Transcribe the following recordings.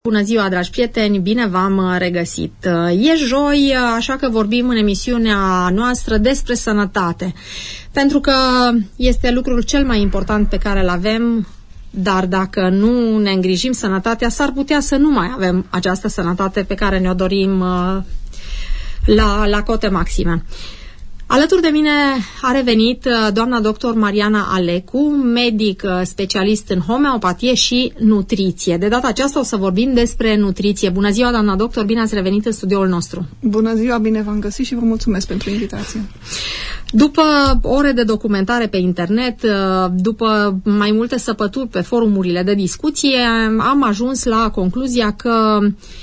Bună ziua, dragi prieteni, bine v-am regăsit. E joi, așa că vorbim în emisiunea noastră despre sănătate, pentru că este lucrul cel mai important pe care îl avem, dar dacă nu ne îngrijim sănătatea, s-ar putea să nu mai avem această sănătate pe care ne-o dorim la cote maxime. Alături de mine a revenit doamna doctor Mariana Alecu, medic specialist în homeopatie și nutriție. De data aceasta o să vorbim despre nutriție. Bună ziua, doamna doctor, bine ați revenit în studioul nostru. Bună ziua, bine v-am găsit și vă mulțumesc pentru invitație. După ore de documentare pe internet, după mai multe săpături pe forumurile de discuție, am ajuns la concluzia că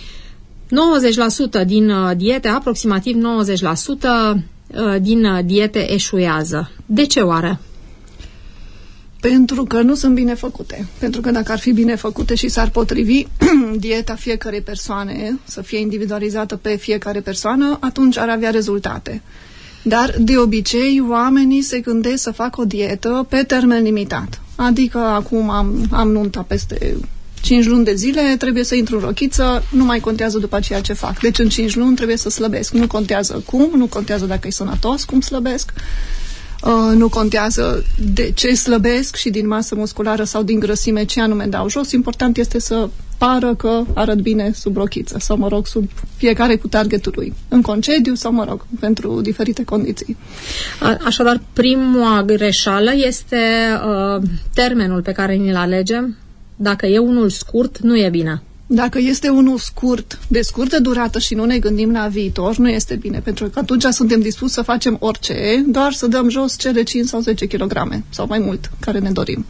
90% din diete, aproximativ 90%, din diete eșuează. De ce oare? Pentru că nu sunt bine făcute. Pentru că dacă ar fi bine făcute și s-ar potrivi dieta fiecarei persoane, să fie individualizată pe fiecare persoană, atunci ar avea rezultate. Dar, de obicei, oamenii se gândesc să facă o dietă pe termen limitat. Adică, acum am nunta peste 5 luni de zile, trebuie să intru în rochiță, nu mai contează după aceea ce fac. Deci în 5 luni trebuie să slăbesc. Nu contează cum, nu contează dacă e sănătos, cum slăbesc, nu contează de ce slăbesc și din masă musculară sau din grăsime ce anume dau jos. Important este să pară că arăt bine sub rochiță sau, mă rog, sub fiecare cu targetul lui. În concediu sau, mă rog, pentru diferite condiții. Așadar, prima greșeală este termenul pe care ni-l alegem. Dacă e unul scurt, nu e bine. Dacă este unul scurt, de scurtă durată și nu ne gândim la viitor, nu este bine, pentru că atunci suntem dispuși să facem orice, doar să dăm jos cele 5 sau 10 kg sau mai mult care ne dorim.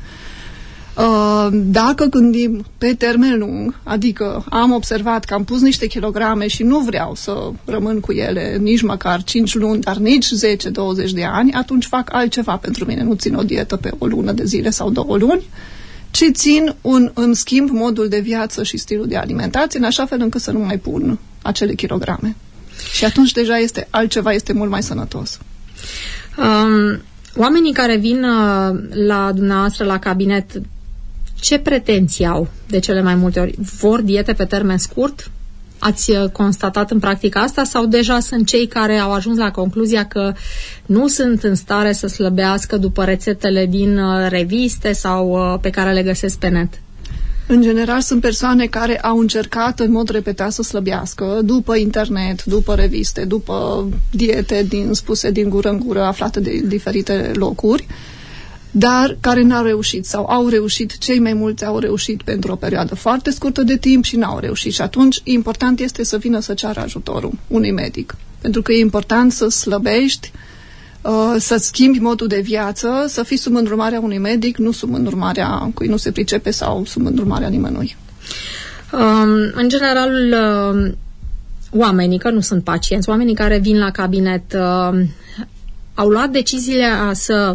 Dacă gândim pe termen lung, adică am observat că am pus niște kilograme și nu vreau să rămân cu ele nici măcar 5 luni, dar nici 10-20 de ani, atunci fac altceva pentru mine. Nu țin o dietă pe o lună de zile sau 2 luni, ci țin îmi schimb modul de viață și stilul de alimentație în așa fel încât să nu mai pun acele kilograme. Și atunci deja altceva este mult mai sănătos. Oamenii care vin la dumneavoastră la cabinet, ce pretenții au de cele mai multe ori? Vor diete pe termen scurt? Ați constatat în practică asta sau deja sunt cei care au ajuns la concluzia că nu sunt în stare să slăbească după rețetele din reviste sau pe care le găsesc pe net? În general sunt persoane care au încercat în mod repetat să slăbească după internet, după reviste, după diete spuse din gură în gură, aflate de diferite locuri, dar care n-au reușit sau au reușit, cei mai mulți au reușit pentru o perioadă foarte scurtă de timp și n-au reușit. Și atunci important este să vină să ceară ajutorul unui medic. Pentru că e important să slăbești, să-ți schimbi modul de viață, să fii sub îndrumarea unui medic, nu sub îndrumarea cui nu se pricepe sau sub îndrumarea nimănui. În general, oamenii, că nu sunt pacienți, oamenii care vin la cabinet au luat deciziile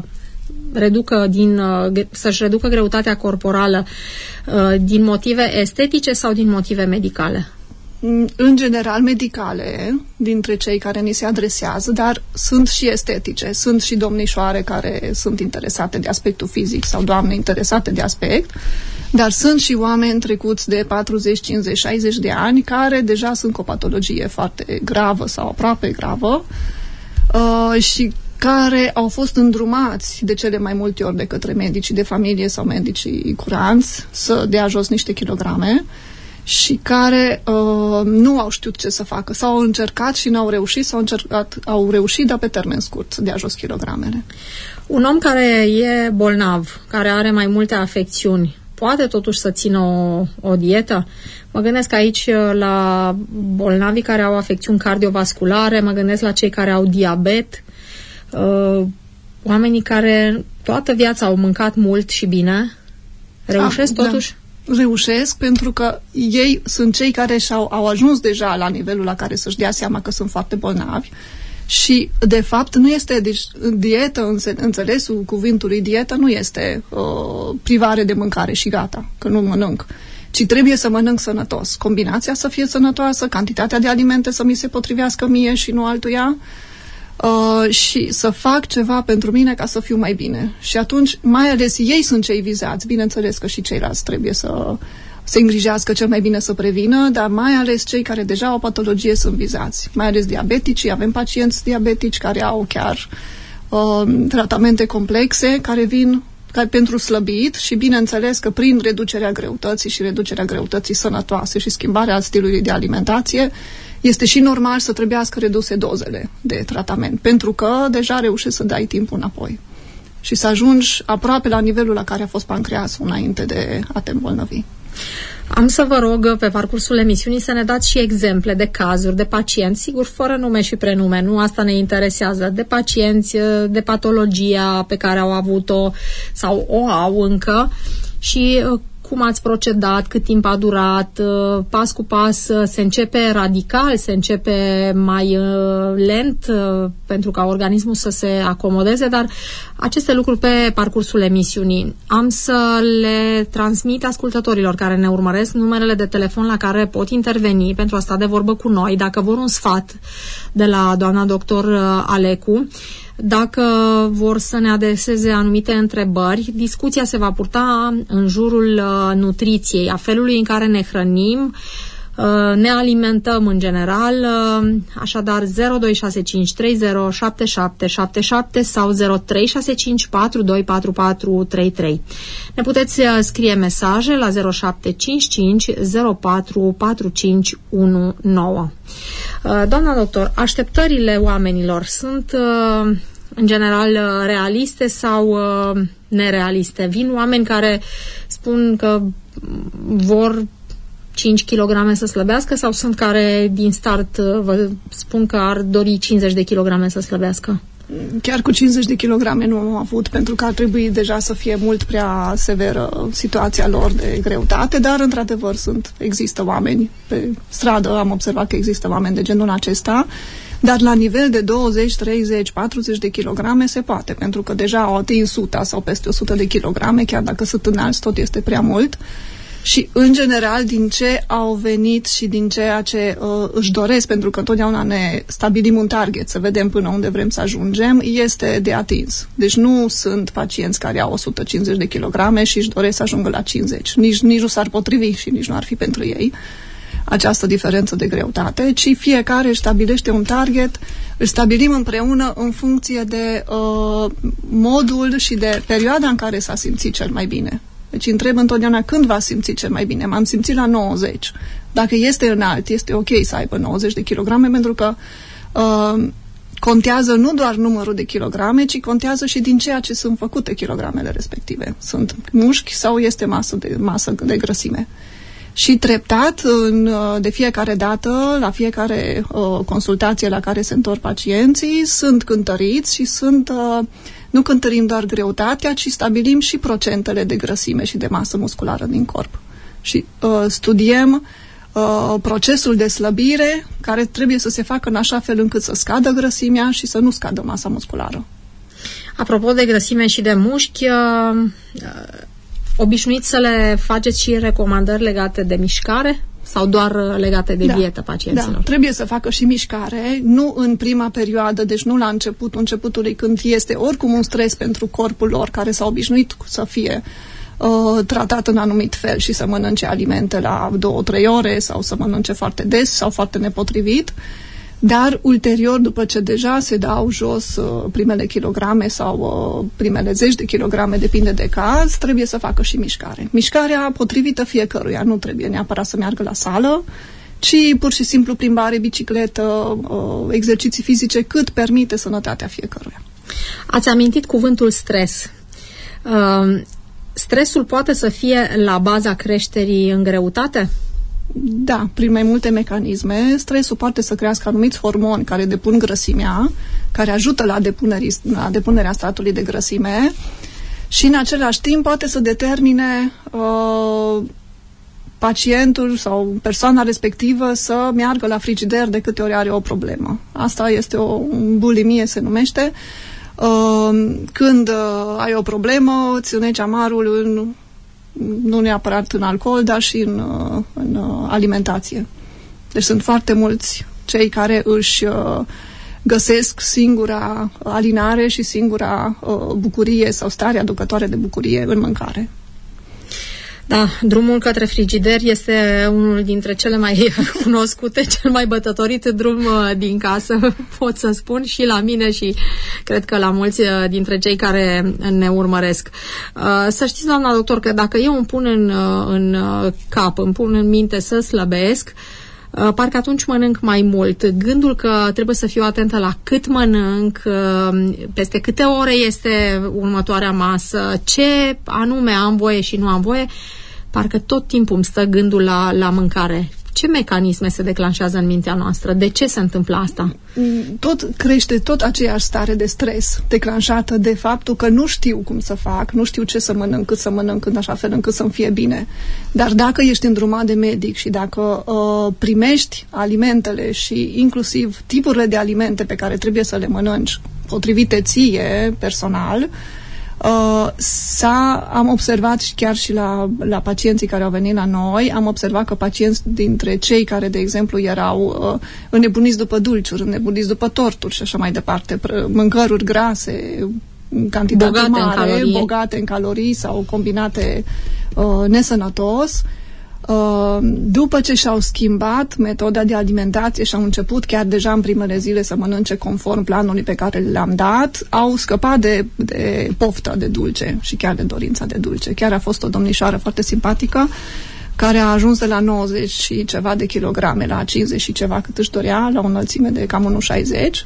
să-și reducă greutatea corporală din motive estetice sau din motive medicale? În general medicale, dintre cei care ni se adresează, dar sunt și estetice. Sunt și domnișoare care sunt interesate de aspectul fizic sau doamne interesate de aspect, dar sunt și oameni trecuți de 40, 50, 60 de ani care deja sunt cu o patologie foarte gravă sau aproape gravă și care au fost îndrumați de cele mai multe ori de către medicii de familie sau medicii curanți să dea jos niște kilograme și care nu au știut ce să facă. Sau au încercat și n-au reușit, au reușit, dar pe termen scurt, să dea jos kilogramele. Un om care e bolnav, care are mai multe afecțiuni, poate totuși să țină o dietă? Mă gândesc aici la bolnavii care au afecțiuni cardiovasculare, mă gândesc la cei care au diabet, oamenii care toată viața au mâncat mult și bine, reușesc totuși? Da. Reușesc pentru că ei sunt cei care au ajuns deja la nivelul la care să-și dea seama că sunt foarte bolnavi și, de fapt, nu este, deci, dietă, înțelesul cuvântului dietă nu este privare de mâncare și gata, că nu mănânc, ci trebuie să mănânc sănătos. Combinația să fie sănătoasă, cantitatea de alimente să mi se potrivească mie și nu altuia, și să fac ceva pentru mine ca să fiu mai bine. Și atunci, mai ales ei sunt cei vizați, bineînțeles că și ceilalți trebuie să se îngrijească cel mai bine să prevină, dar mai ales cei care deja au o patologie sunt vizați. Mai ales diabeticii, avem pacienți diabetici care au chiar tratamente complexe care vin pentru slăbit și bineînțeles că prin reducerea greutății și reducerea greutății sănătoase și schimbarea stilului de alimentație este și normal să trebuiască reduse dozele de tratament, pentru că deja reușești să dai timpul înapoi și să ajungi aproape la nivelul la care a fost pancreasul înainte de a te îmbolnăvi. Am să vă rog pe parcursul emisiunii să ne dați și exemple de cazuri de pacienți, sigur fără nume și prenume, nu asta ne interesează, de pacienți, de patologia pe care au avut-o sau o au încă și cum ați procedat, cât timp a durat, pas cu pas, se începe radical, se începe mai lent pentru ca organismul să se acomodeze, dar aceste lucruri pe parcursul emisiunii. Am să le transmit ascultătorilor care ne urmăresc numerele de telefon la care pot interveni pentru a sta de vorbă cu noi, dacă vor un sfat de la doamna doctor Alecu, dacă vor să ne adreseze anumite întrebări. Discuția se va purta în jurul nutriției, a felului în care ne hrănim, ne alimentăm în general, așadar 0265307777 sau 0365424433. Ne puteți scrie mesaje la 0755 044519. Doamna doctor, așteptările oamenilor sunt în general realiste sau nerealiste? Vin oameni care spun că vor 5 kg să slăbească sau sunt care din start vă spun că ar dori 50 de kg să slăbească? Chiar cu 50 de kilograme nu am avut, pentru că ar trebui deja să fie mult prea severă situația lor de greutate, dar într-adevăr există oameni pe stradă, am observat că există oameni de genul acesta, dar la nivel de 20, 30, 40 de kilograme se poate, pentru că deja au atins 100 sau peste 100 de kilograme, chiar dacă sunt înalți, tot este prea mult. Și, în general, din ce au venit și din ceea ce își doresc, pentru că întotdeauna ne stabilim un target, să vedem până unde vrem să ajungem, este de atins. Deci nu sunt pacienți care au 150 de kilograme și își doresc să ajungă la 50. Nici nu s-ar potrivi și nici nu ar fi pentru ei această diferență de greutate, ci fiecare își stabilește un target, îl stabilim împreună în funcție de modul și de perioada în care s-a simțit cel mai bine. Deci întreb întotdeauna când v-ați simțit cel mai bine. M-am simțit la 90. Dacă este înalt, este ok să aibă 90 de kilograme, pentru că contează nu doar numărul de kilograme, ci contează și din ceea ce sunt făcute kilogramele respective. Sunt mușchi sau este masă de grăsime. Și treptat, de fiecare dată, la fiecare consultație la care se întorc pacienții, sunt cântăriți și nu cântărim doar greutatea, ci stabilim și procentele de grăsime și de masă musculară din corp. Și studiem procesul de slăbire care trebuie să se facă în așa fel încât să scadă grăsimea și să nu scadă masa musculară. Apropo de grăsime și de mușchi, obișnuiți să le faceți și recomandări legate de mișcare? Sau doar legate de dietă pacienților? Da, trebuie să facă și mișcare, nu în prima perioadă, deci nu la începutului, când este oricum un stres pentru corpul lor, care s-a obișnuit să fie tratat în anumit fel și să mănânce alimente la 2-3 ore sau să mănânce foarte des sau foarte nepotrivit, dar ulterior, după ce deja se dau jos primele kilograme sau primele 10 de kilograme, depinde de caz, trebuie să facă și mișcare. Mișcarea potrivită fiecăruia, nu trebuie neapărat să meargă la sală, ci pur și simplu plimbare, bicicletă, exerciții fizice, cât permite sănătatea fiecăruia. Ați amintit cuvântul stres. Stresul poate să fie la baza creșterii în greutate? Da, prin mai multe mecanisme. Stresul poate să crească anumiți hormoni care depun grăsimea, care ajută la depunerea stratului de grăsime și în același timp poate să determine pacientul sau persoana respectivă să meargă la frigider de câte ori are o problemă. Asta este o bulimie, se numește. Când ai o problemă, îți îneci amarul nu neapărat în alcool, dar și în alimentație. Deci sunt foarte mulți cei care își găsesc singura alinare și singura bucurie sau stare aducătoare de bucurie în mâncare. Da, drumul către frigider este unul dintre cele mai cunoscute, cel mai bătătorit drum din casă, pot să spun, și la mine și cred că la mulți dintre cei care ne urmăresc. Să știți, doamna doctor, că dacă eu îmi pun în cap, îmi pun în minte să slăbesc, parcă atunci mănânc mai mult. Gândul că trebuie să fiu atentă la cât mănânc, peste câte ore este următoarea masă, ce anume am voie și nu am voie, parcă tot timpul îmi stă gândul la mâncare. Ce mecanisme se declanșează în mintea noastră? De ce se întâmplă asta? Tot crește aceeași stare de stres declanșată de faptul că nu știu cum să fac, nu știu ce să mănânc, cât să mănânc, în așa fel încât să-mi fie bine. Dar dacă ești îndrumat de medic și dacă primești alimentele și inclusiv tipurile de alimente pe care trebuie să le mănânci potrivite ție personal, am observat și chiar și la pacienții care au venit la noi, am observat că pacienți dintre cei care, de exemplu, erau înnebuniți după dulciuri, înnebuniți după torturi și așa mai departe, mâncăruri grase, cantitate mare, bogate în calorii sau combinate nesănătos, după ce și-au schimbat metoda de alimentație și au început chiar deja în primele zile să mănânce conform planului pe care le-am dat, au scăpat de poftă de dulce și chiar de dorința de dulce. Chiar a fost o domnișoară foarte simpatică care a ajuns de la 90 și ceva de kilograme la 50 și ceva cât își dorea, la o înălțime de cam 1,60,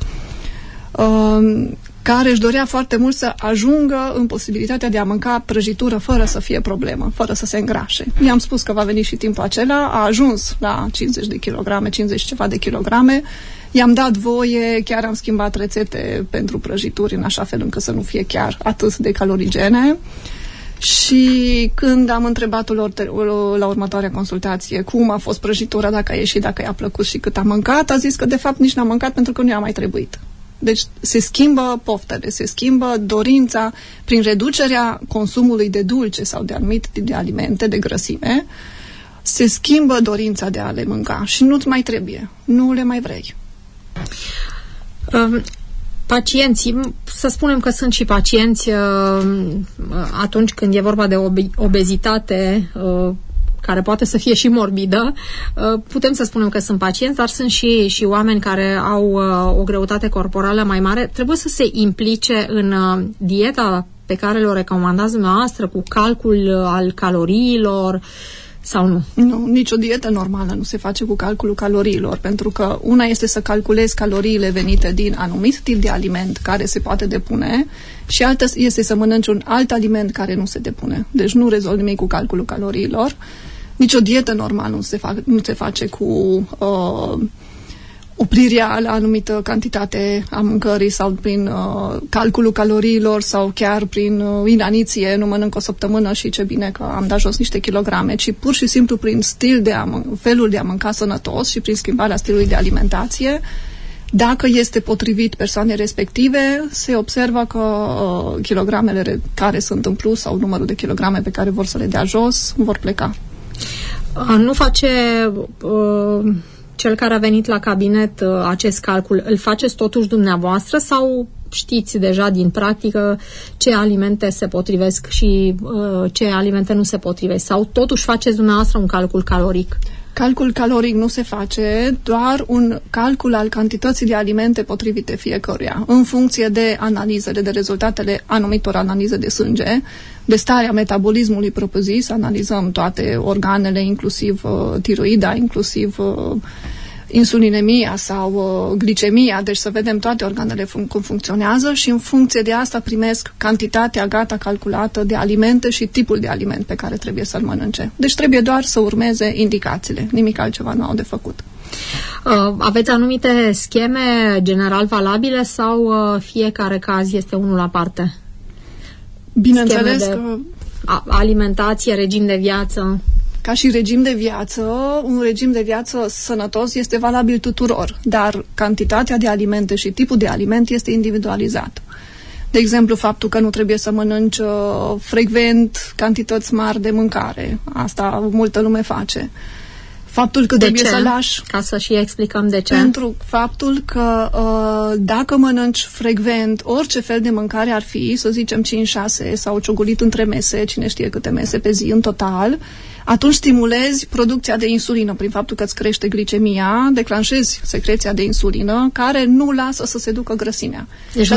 care își dorea foarte mult să ajungă în posibilitatea de a mânca prăjitură fără să fie problemă, fără să se îngrașe. I-am spus că va veni și timpul acela, a ajuns la 50 de kilograme, 50 ceva de kilograme, i-am dat voie, chiar am schimbat rețete pentru prăjituri în așa fel încât să nu fie chiar atât de calorigene. Și când am întrebat-o la următoarea consultație cum a fost prăjitura, dacă a ieșit, dacă i-a plăcut și cât a mâncat, a zis că de fapt nici n-a mâncat pentru că nu i-a mai trebuit. Deci se schimbă poftele, se schimbă dorința prin reducerea consumului de dulce sau de anumite tip de alimente, de grăsime, se schimbă dorința de a le mânca și nu-ți mai trebuie, nu le mai vrei. Pacienții, să spunem că sunt și pacienți atunci când e vorba de obezitate care poate să fie și morbidă, putem să spunem că sunt pacienți, dar sunt și oameni care au o greutate corporală mai mare. Trebuie să se implice în dieta pe care le-o recomandați dumneavoastră, cu calcul al caloriilor sau nu? Nu, nicio dietă normală nu se face cu calculul caloriilor, pentru că una este să calculezi caloriile venite din anumit tip de aliment care se poate depune și alta este să mănânci un alt aliment care nu se depune. Deci nu rezolvi nimic cu calculul caloriilor. Nicio dietă normală nu se face cu oprirea la anumită cantitate a mâncării sau prin calculul caloriilor sau chiar prin inaniție, nu mănânc o săptămână și ce bine că am dat jos niște kilograme, ci pur și simplu prin felul de a mânca sănătos și prin schimbarea stilului de alimentație. Dacă este potrivit persoanei respective, se observă că kilogramele care sunt în plus sau numărul de kilograme pe care vor să le dea jos vor pleca. Nu face cel care a venit la cabinet acest calcul, îl faceți totuși dumneavoastră sau știți deja din practică ce alimente se potrivesc și ce alimente nu se potrivesc? Sau totuși faceți dumneavoastră un calcul caloric? Calcul caloric nu se face, doar un calcul al cantității de alimente potrivite fiecăruia, în funcție de analizele, de rezultatele anumitor analize de sânge, de starea metabolismului propriu-zis, analizăm toate organele, inclusiv tiroida, inclusiv insulinemia sau glicemia, deci să vedem toate organele cum funcționează și în funcție de asta primesc cantitatea gata calculată de alimente și tipul de aliment pe care trebuie să-l mănânce. Deci trebuie doar să urmeze indicațiile, nimic altceva nu au de făcut. Aveți anumite scheme general valabile sau fiecare caz este unul aparte? Bineînțeles că alimentație, regim de viață. Ca și regim de viață, un regim de viață sănătos este valabil tuturor, dar cantitatea de alimente și tipul de aliment este individualizat. De exemplu, faptul că nu trebuie să mănânci frecvent cantități mari de mâncare. Asta multă lume face. Faptul că trebuie să lași... Ca să și explicăm de ce. Pentru faptul că dacă mănânci frecvent orice fel de mâncare ar fi, să zicem 5-6 sau ciogolit între mese, cine știe câte mese pe zi în total, atunci stimulezi producția de insulină prin faptul că îți crește glicemia, declanșezi secreția de insulină, care nu lasă să se ducă grăsimea. Deci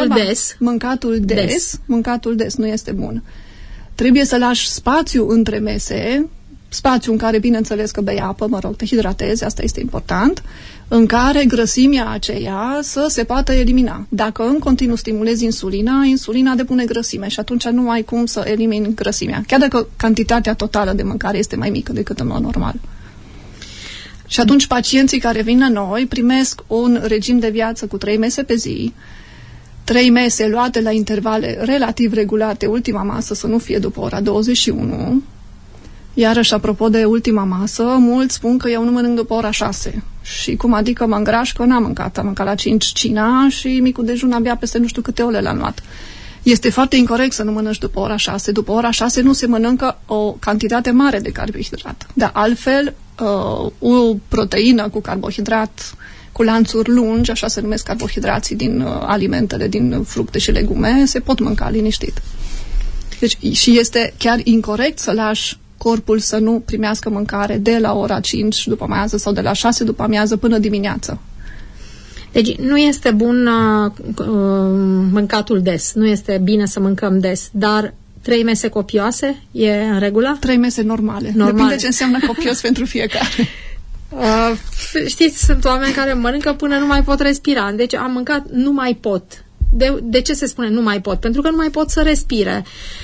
mâncatul des nu este bun. Trebuie să lași spațiu între mese, spațiu în care, bineînțeles că bei apă, te hidratezi, asta este important, în care grăsimea aceea să se poată elimina. Dacă în continuu stimulezi insulina depune grăsime și atunci nu ai cum să elimini grăsimea, chiar dacă cantitatea totală de mâncare este mai mică decât în mod normal. Și atunci pacienții care vin la noi primesc un regim de viață cu 3 mese pe zi, 3 mese luate la intervale relativ regulate, ultima masă să nu fie după ora 21. Iarăși, apropo de ultima masă, mulți spun că eu nu mănânc după ora 6. Și cum adică mă îngraș, că n-am mâncat. Am mâncat la 5 cina și micul dejun abia peste nu știu câte ore l-am luat. Este foarte incorect să nu mănânci după ora 6. După ora 6 nu se mănâncă o cantitate mare de carbohidrat. Dar altfel, o proteină cu carbohidrat, cu lanțuri lungi, așa se numesc carbohidrații din alimentele, din fructe și legume, se pot mânca liniștit. Deci, și este chiar incorect să lași corpul să nu primească mâncare de la ora 5 după amiază sau de la 6 după amiază până dimineață. Deci nu este bun mâncatul des, nu este bine să mâncăm des, dar 3 mese copioase e în regulă? 3 mese normale. Depinde ce înseamnă copios pentru fiecare. Știți, sunt oameni care mănâncă până nu mai pot respira. Deci am mâncat, nu mai pot. De ce se spune nu mai pot? Pentru că nu mai pot să respire.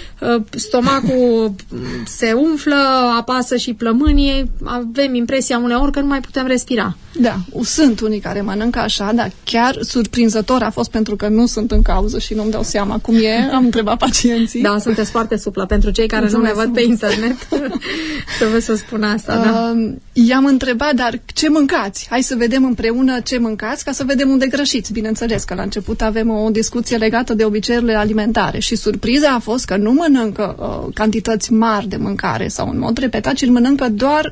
Stomacul se umflă, apasă și plămânii, avem impresia uneori că nu mai putem respira. Da, sunt unii care mănâncă așa, dar chiar surprinzător a fost pentru că nu sunt în cauză și nu-mi dau seama cum e, am întrebat pacienții. Da, sunteți foarte suplă. Pentru cei care nu ne văd pe internet, trebuie să spun asta. Da. I-am întrebat, dar ce mâncați? Hai să vedem împreună ce mâncați, ca să vedem unde greșiți. Bineînțeles că la început avem o discuție legată de obiceiurile alimentare și surpriza a fost că nu mănâncă cantități mari de mâncare sau în mod repetat, ci îl mănâncă doar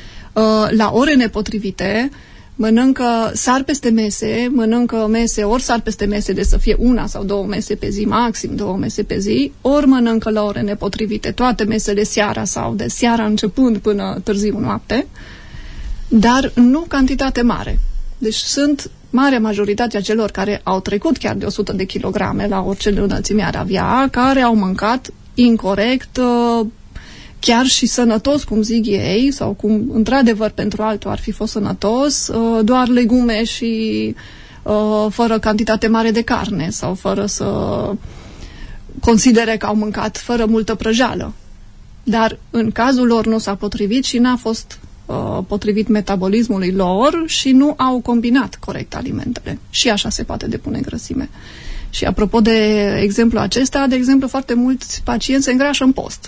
la ore nepotrivite, mănâncă sar peste mese, mănâncă mese, ori sar peste mese de să fie 1 sau 2 mese pe zi, maxim 2 mese pe zi, ori mănâncă la ore nepotrivite toate mesele seara sau de seara începând până târziu noapte, dar nu cantitate mare. Deci sunt marea majoritatea celor care au trecut chiar de 100 de kilograme la orice înălțime ar avea, care au mâncat incorect, chiar și sănătos, cum zic ei, sau cum într-adevăr pentru altul ar fi fost sănătos, doar legume și fără cantitate mare de carne sau fără să considere că au mâncat fără multă prăjeală. Dar în cazul lor nu s-a potrivit și n-a fost potrivit metabolismului lor și nu au combinat corect alimentele. Și așa se poate depune grăsime. Și apropo de exemplu acesta, de exemplu, foarte mulți pacienți se îngrașă în post.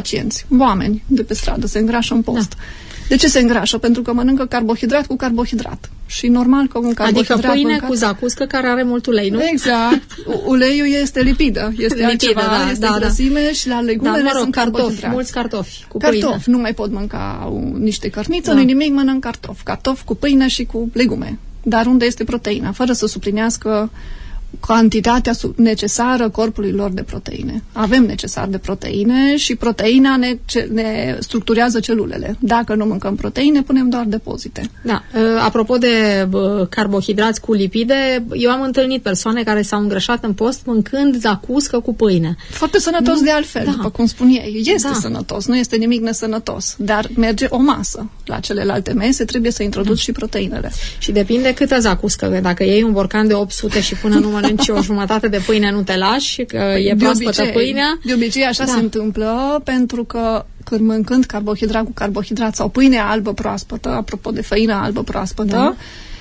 Oameni de pe stradă se îngrașă în post. Da. De ce se îngrașă? Pentru că mănâncă carbohidrat cu carbohidrat. Și normal că un carbohidrat... Adică pâine cu zacuscă care are mult ulei, nu? Exact. Uleiul este lipidă. Este altceva, este grăsime și la legumele sunt carbohidrați. Mulți cartofi cu pâine. Cartofi. Nu mai pot mânca niște cărniță, nu nimic, mănânc cartofi. Cartofi cu pâine și cu legume. Dar unde este proteina? Fără să suplinească cantitatea necesară corpului lor de proteine. Avem necesar de proteine și proteina ne structurează celulele. Dacă nu mâncăm proteine, punem doar depozite. Da. Apropo de carbohidrați cu lipide, eu am întâlnit persoane care s-au îngrășat în post mâncând zacuscă cu pâine. Foarte sănătos de altfel, după cum spun ei. Este sănătos, nu este nimic nesănătos, dar merge o masă. La celelalte mese trebuie să introduci și proteinele. Și depinde câtă zacuscă. Dacă iei un borcan de 800 și până nu mănânci o jumătate de pâine, nu te lași, că e proaspătă pâinea. De obicei așa se întâmplă, pentru că când mâncând carbohidrat cu carbohidrat sau pâine albă proaspătă, apropo de făină albă proaspătă,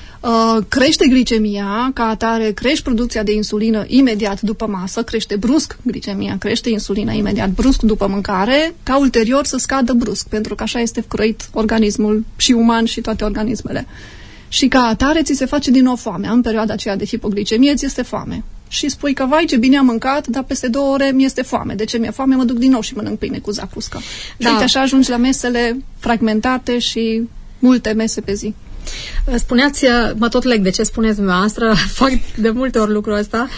crește glicemia, ca atare crește producția de insulină imediat după masă, crește brusc glicemia, crește insulina imediat brusc după mâncare, ca ulterior să scadă brusc, pentru că așa este croit organismul și uman și toate organismele. Și ca atare ți se face din nou foame. În perioada aceea de hipoglicemie ți este foame. Și spui că, vai, ce bine am mâncat, dar peste 2 ore mi este foame. De ce mi-e foame? Mă duc din nou și mănânc pâine cu zacuscă. Și uite, așa ajungi la mesele fragmentate și multe mese pe zi. Spuneați, mă tot leg de ce spuneți dumneavoastră, fac de multe ori lucrul ăsta,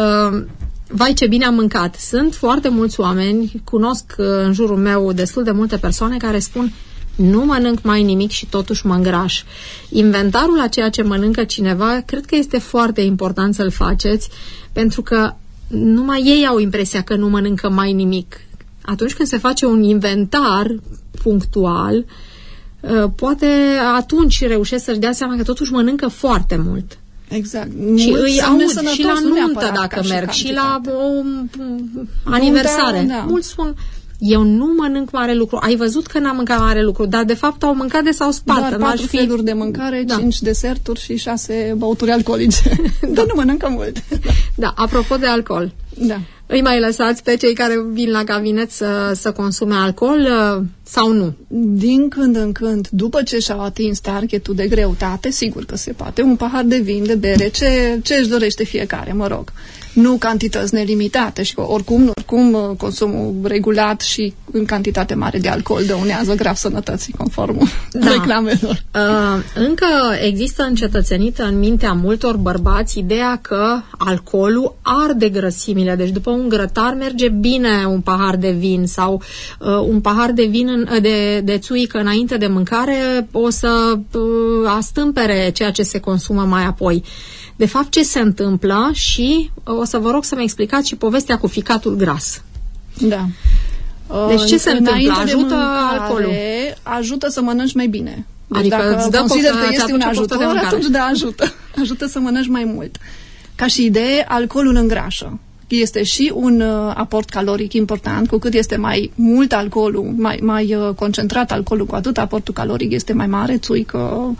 vai ce bine am mâncat. Sunt foarte mulți oameni, cunosc în jurul meu destul de multe persoane care spun nu mănânc mai nimic și totuși mă îngraș. Inventarul a ceea ce mănâncă cineva, cred că este foarte important să-l faceți, pentru că numai ei au impresia că nu mănâncă mai nimic. Atunci când se face un inventar punctual, poate atunci reușesc să-și dea seama că totuși mănâncă foarte mult. Exact. Și îi aud și la nuntă dacă merg, și la o aniversare. Da. Mulți spun, eu nu mănânc mare lucru. Ai văzut că n-am mâncat mare lucru, dar de fapt au mâncat de s-au spart. Doar 4 feluri de mâncare, 5 deserturi și 6 băuturi alcoolice. Dar nu mănâncă mult. Da, apropo de alcool. Da. Îi mai lăsați pe cei care vin la cabinet să consume alcool sau nu? Din când în când, după ce și-au atins targetul de greutate, sigur că se poate, un pahar de vin, de bere, ce își dorește fiecare, mă rog. Nu cantități nelimitate și oricum consumul regulat și în cantitate mare de alcool dăunează grav sănătății, conform reclamelor. Încă există încetățenită în mintea multor bărbați ideea că alcoolul arde grăsimile, deci după un grătar merge bine un pahar de vin sau un pahar de vin de țuică înainte de mâncare o să astâmpere ceea ce se consumă mai apoi. De fapt, ce se întâmplă și o să vă rog să-mi explicați și povestea cu ficatul gras. Da. Deci ce se întâmplă? Ajută alcoolul? Ajută să mănânci mai bine. Deci adică dacă consider că este un ajutor, atunci da, ajută. Ajută să mănânci mai mult. Ca și idee, alcoolul îngrașă. Este și un aport caloric important, cu cât este mai mult alcoolul, mai concentrat alcoolul, cu atât aportul caloric este mai mare, țuică,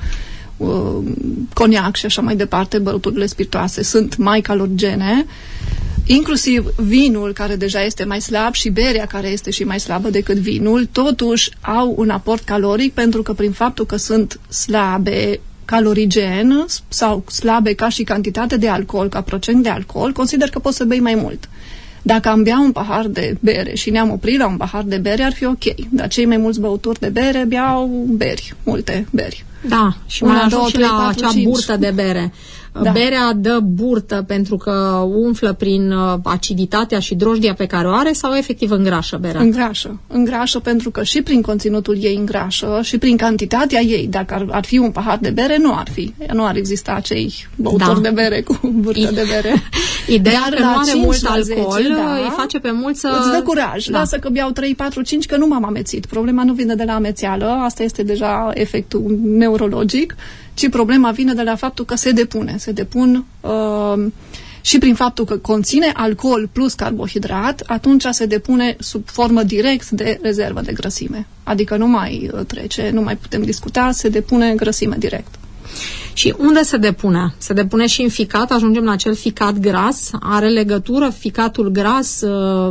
coniac și așa mai departe, băuturile spiritoase sunt mai calorigene, inclusiv vinul care deja este mai slab și berea care este și mai slabă decât vinul, totuși au un aport caloric pentru că prin faptul că sunt slabe calorigen sau slabe ca și cantitate de alcool, ca procent de alcool, consider că poți să bei mai mult. Dacă am bea un pahar de bere și ne-am oprit la un pahar de bere, ar fi ok. Dar cei mai mulți băuturi de bere beau beri, multe beri. Da, și mai ajung și la acea burtă de bere. Da. Berea dă burtă pentru că umflă prin aciditatea și drojdia pe care o are sau efectiv îngrașă berea? Îngrașă pentru că și prin conținutul ei îngrașă și prin cantitatea ei. Dacă ar fi un pahar de bere, nu ar exista acei băutori de bere cu burtă de bere. Ideea că nu are mult alcool îi face pe mulți să... Îți dă curaj. Da. Lasă că beau 3, 4, 5 că nu m-am amețit. Problema nu vine de la amețeală, asta este deja efectul neurologic, ci problema vine de la faptul că se depune. Se depun și prin faptul că conține alcool plus carbohidrat, atunci se depune sub formă direct de rezervă de grăsime. Adică nu mai trece, nu mai putem discuta, se depune grăsime direct. Și unde se depune? Se depune și în ficat, ajungem la acel ficat gras, are legătură ficatul gras,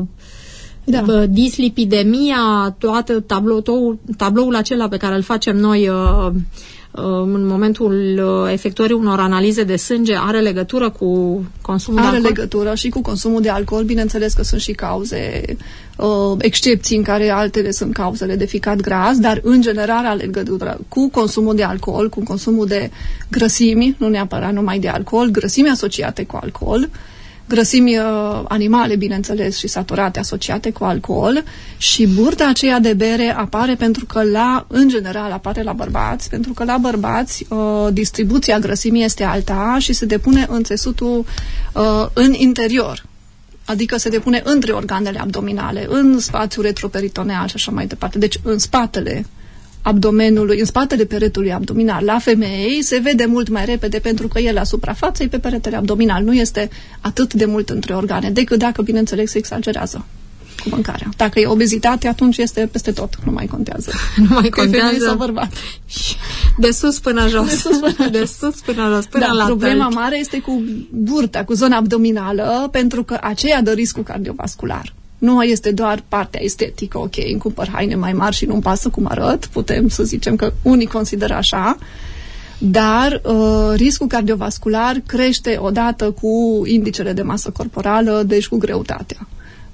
dislipidemia, toată tabloul acela pe care îl facem noi în momentul efectuării unor analize de sânge, are legătură cu consumul de alcool? Are legătură și cu consumul de alcool, bineînțeles că sunt și cauze, excepții în care altele sunt cauzele de ficat gras, dar în general are legătură cu consumul de alcool, cu consumul de grăsimi, nu neapărat numai de alcool, grăsimi asociate cu alcool, grăsimi animale, bineînțeles, și saturate asociate cu alcool, și burta aceea de bere apare pentru că în general apare la bărbați, pentru că la bărbați distribuția grăsimii este alta și se depune în țesutul în interior. Adică se depune între organele abdominale, în spațiul retroperitoneal și așa mai departe. Deci în spatele abdomenului, în spatele peretului abdominal. La femei se vede mult mai repede pentru că el la suprafață e pe peretele abdominal. Nu este atât de mult între organe, decât dacă, bineînțeles, se exagerează cu mâncarea. Dacă e obezitate, atunci este peste tot. Nu mai contează. Nu mai contează. Sau bărbat. De sus până jos. De sus până jos. Până la problema mare este cu burta, cu zona abdominală, pentru că aceea dă riscul cardiovascular. Nu este doar partea estetică, ok, îmi cumpăr haine mai mari și nu-mi pasă cum arăt, putem să zicem că unii consideră așa, dar riscul cardiovascular crește odată cu indicele de masă corporală, deci cu greutatea.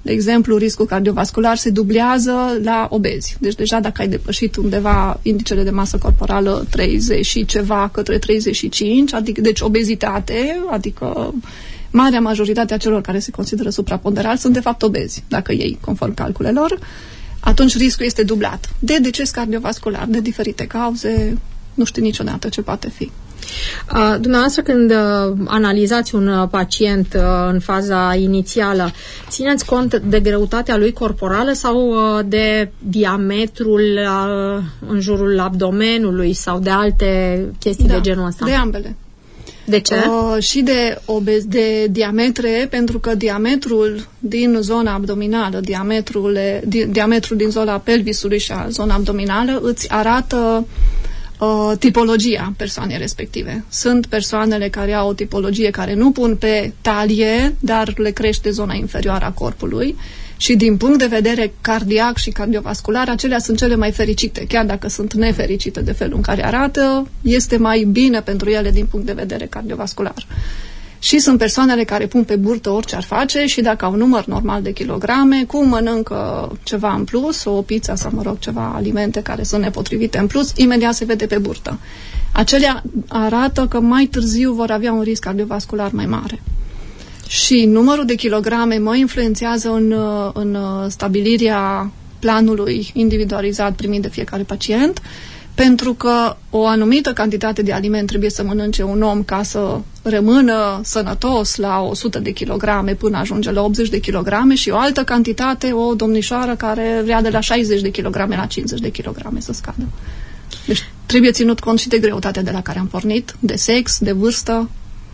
De exemplu, riscul cardiovascular se dublează la obezi. Deci deja dacă ai depășit undeva indicele de masă corporală 30 și ceva către 35, adică, deci obezitate, adică marea majoritate a celor care se consideră supraponderali sunt de fapt obezi, dacă ei, conform calculelor, atunci riscul este dublat. De deces cardiovascular, de diferite cauze, nu știu niciodată ce poate fi. Dumneavoastră, când analizați un pacient în faza inițială, țineți cont de greutatea lui corporală sau de diametrul în jurul abdomenului sau de alte chestii de genul ăsta? De ambele. De ce? Și de diametre, pentru că diametrul din zona abdominală, diametrul din zona pelvisului și a zona abdominală îți arată tipologia persoanei respective. Sunt persoanele care au o tipologie care nu pun pe talie, dar le crește zona inferioară a corpului și din punct de vedere cardiac și cardiovascular, acelea sunt cele mai fericite. Chiar dacă sunt nefericite de felul în care arată, este mai bine pentru ele din punct de vedere cardiovascular. Și sunt persoanele care pun pe burtă orice ar face și dacă au număr normal de kilograme, cum mănâncă ceva în plus, o pizza sau, mă rog, ceva alimente care sunt nepotrivite în plus, imediat se vede pe burtă. Acelea arată că mai târziu vor avea un risc cardiovascular mai mare. Și numărul de kilograme mă influențează în stabilirea planului individualizat primit de fiecare pacient, pentru că o anumită cantitate de aliment trebuie să mănânce un om ca să rămână sănătos la 100 de kilograme până ajunge la 80 de kilograme și o altă cantitate, o domnișoară care vrea de la 60 de kilograme la 50 de kilograme să scadă. Deci trebuie ținut cont și de greutatea de la care am pornit, de sex, de vârstă.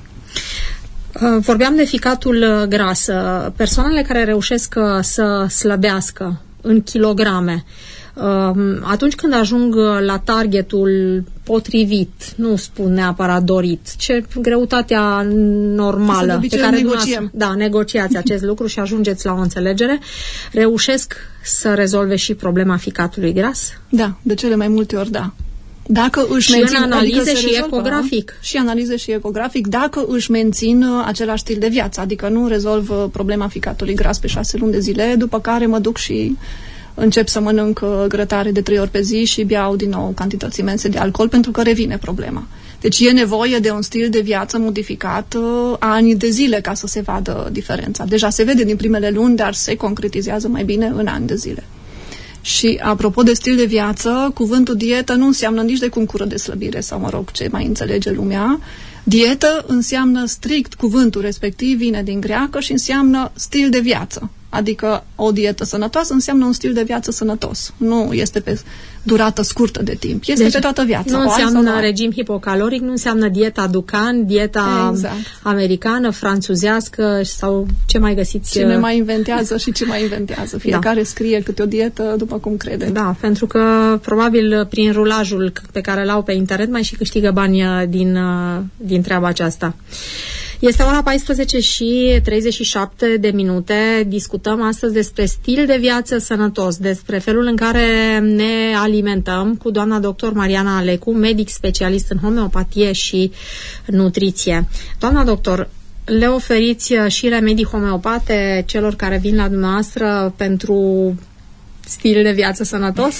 Vorbeam de ficatul gras. Persoanele care reușesc să slăbească în kilograme, atunci când ajung la targetul potrivit, nu spun neapărat dorit, ce greutatea normală pe care negociați acest lucru și ajungeți la o înțelegere, reușesc să rezolve și problema ficatului gras? Da, de cele mai multe ori da. Dacă își mențin, în analize și ecografic. Și analize și ecografic, dacă își mențin același stil de viață, adică nu rezolv problema ficatului gras pe 6 luni de zile, după care mă duc și încep să mănânc grătare de 3 ori pe zi și beau din nou cantități imense de alcool pentru că revine problema. Deci e nevoie de un stil de viață modificat ani de zile ca să se vadă diferența. Deja se vede din primele luni, dar se concretizează mai bine în ani de zile. Și apropo de stil de viață, cuvântul dietă nu înseamnă nici de cum cură de slăbire sau, mă rog, ce mai înțelege lumea. Dietă înseamnă strict, cuvântul respectiv vine din greacă și înseamnă stil de viață. Adică o dietă sănătoasă înseamnă un stil de viață sănătos. Nu este pe durată scurtă de timp. Este pe toată viața. Nu înseamnă regim hipocaloric, nu înseamnă dieta Dukan, dieta americană, franțuzească sau ce mai găsiți. Cine mai inventează și ce mai inventează. Fiecare scrie câte o dietă după cum crede. Da, pentru că probabil prin rulajul pe care l-au pe internet mai și câștigă bani din treaba aceasta. Este ora 14 și 37 de minute. Discutăm astăzi despre stil de viață sănătos, despre felul în care ne alimentăm cu doamna doctor Mariana Alecu, medic specialist în homeopatie și nutriție. Doamna doctor, le oferiți și remedii homeopate celor care vin la dumneavoastră pentru stil de viață sănătos?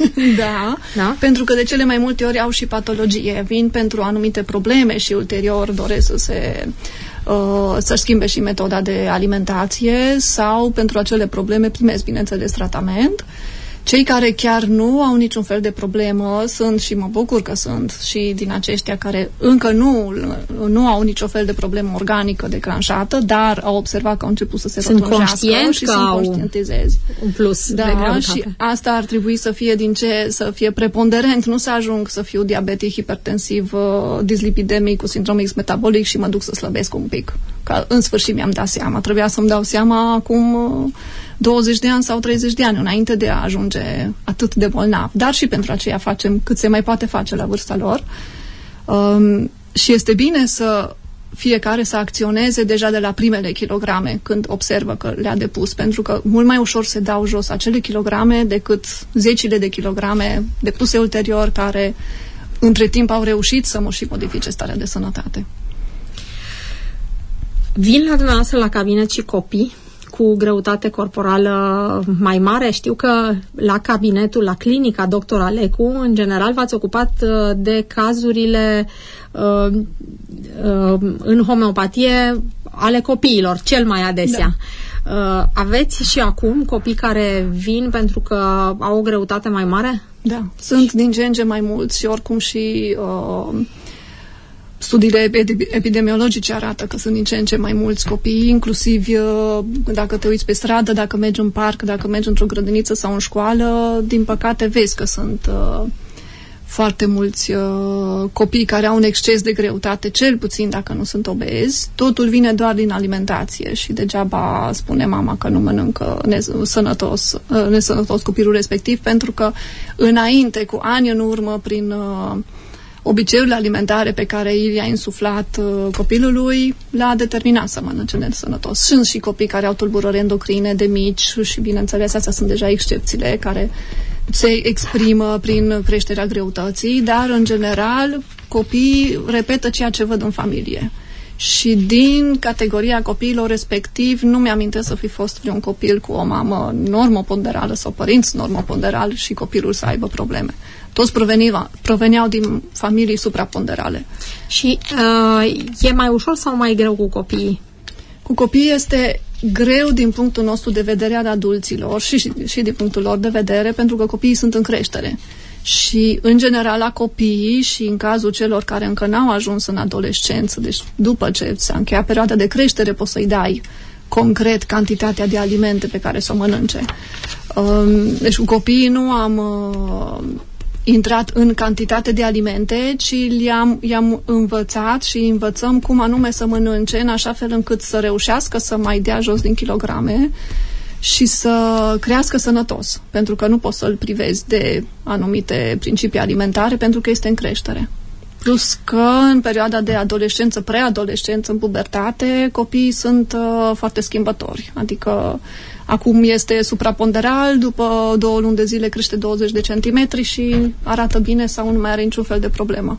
Da, pentru că de cele mai multe ori au și patologie, vin pentru anumite probleme și ulterior doresc să-și schimbe și metoda de alimentație sau pentru acele probleme primesc, bineînțeles, tratament. Cei care chiar nu au niciun fel de problemă sunt, și mă bucur că sunt, și din aceștia care încă nu au niciun fel de problemă organică declanșată, dar au observat că au început să se rotunjească și sunt conștientizezi. Un plus de greutate. Și asta ar trebui să fie să fie preponderent, nu să ajung să fiu diabetic, hipertensiv, dislipidemic, cu sindrom X metabolic și mă duc să slăbesc un pic. Că în sfârșit mi-am dat seama. Trebuia să-mi dau seama acum 20 de ani sau 30 de ani înainte de a ajunge atât de bolnav. Dar și pentru aceea facem cât se mai poate face la vârsta lor. Și este bine să fiecare să acționeze deja de la primele kilograme când observă că le-a depus, pentru că mult mai ușor se dau jos acele kilograme decât zecile de kilograme depuse ulterior care între timp au reușit să și modifice starea de sănătate. Vin la dumneavoastră la cabinet și copii cu greutate corporală mai mare? Știu că la cabinetul, la clinica Dr. Alecu, în general v-ați ocupat de cazurile în homeopatie ale copiilor, cel mai adesea. Da. Aveți și acum copii care vin pentru că au o greutate mai mare? Da, sunt din ce în ce mai mulți și oricum și studiile epidemiologice arată că sunt din ce în ce mai mulți copii, inclusiv dacă te uiți pe stradă, dacă mergi în parc, dacă mergi într-o grădiniță sau în școală, din păcate vezi că sunt foarte mulți copii care au un exces de greutate, cel puțin dacă nu sunt obezi. Totul vine doar din alimentație și degeaba spune mama că nu mănâncă nesănătos copilul respectiv, pentru că înainte, cu ani în urmă, prin obiceiurile alimentare pe care i-a insuflat copilului, l-a determinat să mănânce nesănătos. Sunt și copii care au tulburări endocrine de mici și, bineînțeles, astea sunt deja excepțiile care se exprimă prin creșterea greutății, dar, în general, copiii repetă ceea ce văd în familie. Și din categoria copiilor respectiv, nu mi-amintesc să fi fost vreun copil cu o mamă normoponderală sau părinți normoponderali și copilul să aibă probleme. Toți proveneau din familii supraponderale. Și e mai ușor sau mai greu cu copiii? Cu copiii este greu din punctul nostru de vedere al adulților și din punctul lor de vedere, pentru că copiii sunt în creștere. Și, în general, la copii și în cazul celor care încă n-au ajuns în adolescență, deci după ce s-a încheiat perioada de creștere, poți să-i dai concret cantitatea de alimente pe care să o mănânce. Deci cu copiii nu am intrat în cantitate de alimente, ci i-am învățat și învățăm cum anume să mănânce, în așa fel încât să reușească să mai dea jos din kilograme și să crească sănătos, pentru că nu poți să-l privezi de anumite principii alimentare, pentru că este în creștere. Plus că în perioada de adolescență, preadolescență, în pubertate, copiii sunt foarte schimbători. Adică acum este supraponderal, după 2 luni de zile crește 20 de centimetri și arată bine sau nu mai are niciun fel de problemă.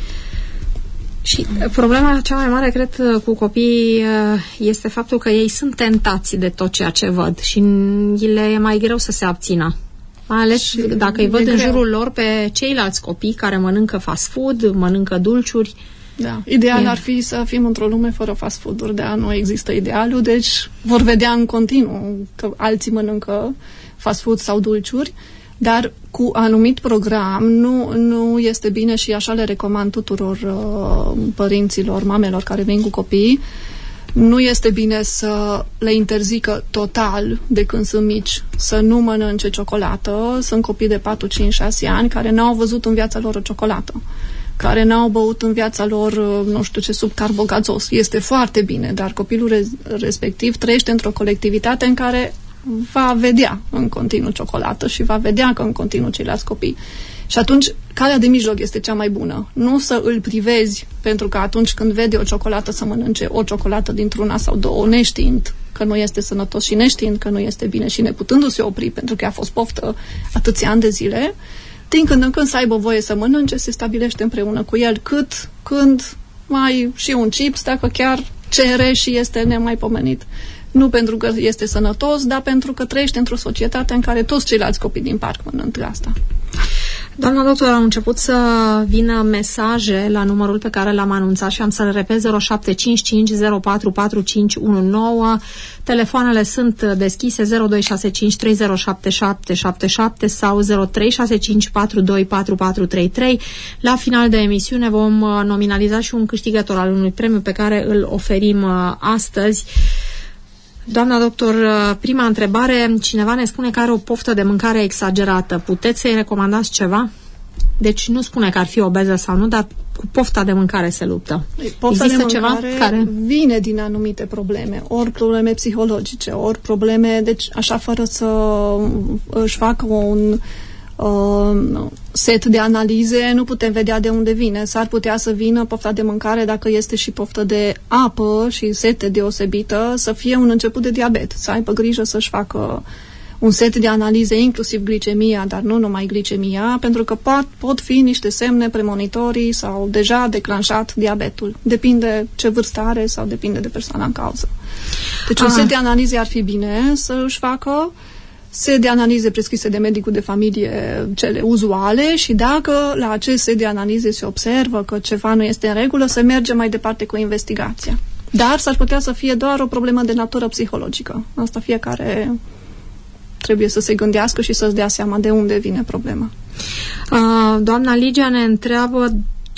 Și problema cea mai mare, cred, cu copiii este faptul că ei sunt tentați de tot ceea ce văd și le e mai greu să se abțină. Mai ales și dacă îi văd în jurul lor pe ceilalți copii care mănâncă fast food, mănâncă dulciuri. Da. Ideal ar fi să fim într-o lume fără fast food-uri, dar nu există idealul, deci vor vedea în continuu că alții mănâncă fast food sau dulciuri, dar cu anumit program nu este bine și așa le recomand tuturor părinților, mamelor care vin cu copii. Nu este bine să le interzică total de când sunt mici să nu mănânce ciocolată. Sunt copii de 4, 5, 6 ani care n-au văzut în viața lor o ciocolată, care n-au băut în viața lor, nu știu ce, sub carbogazos. Este foarte bine, dar copilul respectiv trăiește într-o colectivitate în care va vedea în continuu ciocolată și va vedea că în continuu ceilalți copii. Și atunci, calea de mijloc este cea mai bună. Nu să îl privezi, pentru că atunci când vede o ciocolată să mănânce o ciocolată dintr-una sau două, neștiind că nu este sănătos și neștiind că nu este bine și neputându-se opri, pentru că a fost poftă atâția ani de zile, din când în când să aibă voie să mănânce, se stabilește împreună cu el când mai și un chips, dacă chiar cere și este nemaipomenit. Nu pentru că este sănătos, dar pentru că trăiește într-o societate în care toți ceilalți copii din parc mănâncă asta. Doamna doctor, au început să vină mesaje la numărul pe care l-am anunțat și am să-l repet, 0755044519. Telefoanele sunt deschise 0265 307777 sau 0365424433. La final de emisiune vom nominaliza și un câștigător al unui premiu pe care îl oferim astăzi. Doamna doctor, prima întrebare, cineva ne spune că are o poftă de mâncare exagerată. Puteți să-i recomandați ceva? Deci nu spune că ar fi obeză sau nu, dar cu pofta de mâncare se luptă. Pofta există de mâncare ceva care vine din anumite probleme, ori probleme psihologice, ori probleme, deci așa fără să își facă un set de analize, nu putem vedea de unde vine. S-ar putea să vină pofta de mâncare, dacă este și poftă de apă și sete deosebită, să fie un început de diabet, să aibă grijă să-și facă un set de analize, inclusiv glicemia, dar nu numai glicemia, pentru că pot fi niște semne premonitorii sau deja declanșat diabetul. Depinde ce vârstă are sau depinde de persoana în cauză. Deci un set de analize ar fi bine să își facă, set de analize prescrise de medicul de familie, cele uzuale, și dacă la acest set de analize se observă că ceva nu este în regulă, să merge mai departe cu investigația. Dar s-ar putea să fie doar o problemă de natură psihologică. Asta fiecare trebuie să se gândească și să-ți dea seama de unde vine problema. Doamna Ligia ne întreabă